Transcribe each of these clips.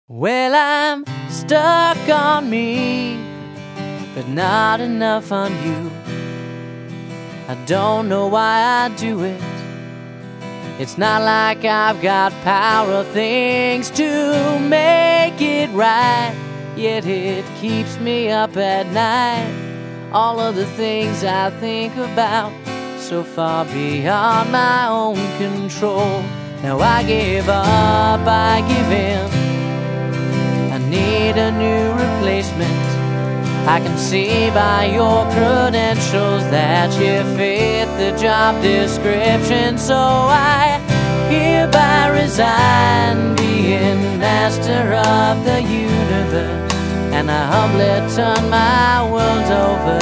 Well, I'm stuck on me, but not enough on you. I don't know why I do it. It's not like I've got power or things to make it right, yet it keeps me up at night. All of the things I think about, so far beyond my own control. Now I give up, I give in. I need a new replacement. I can see by your credentials that you fit the job description. So I hereby resign being master of the universe, and I humbly turn my world over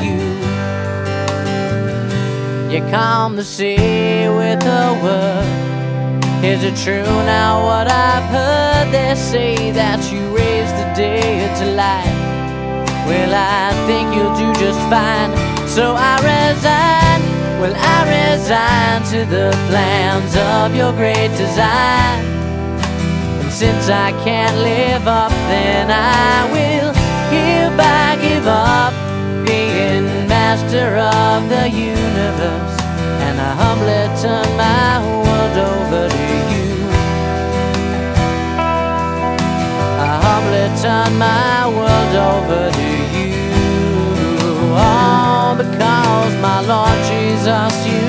to you. You calm the sea with a word. Is it true now what I've heard? They say that you raise the dead to life. Well, I think you'll do just fine. So I resign, well, I resign to the plans of your great design. And since I can't live up, then I will hereby give up being master of the universe, and I humbly turn my world over to you. I humbly turn my world over to you. All because, my Lord Jesus, you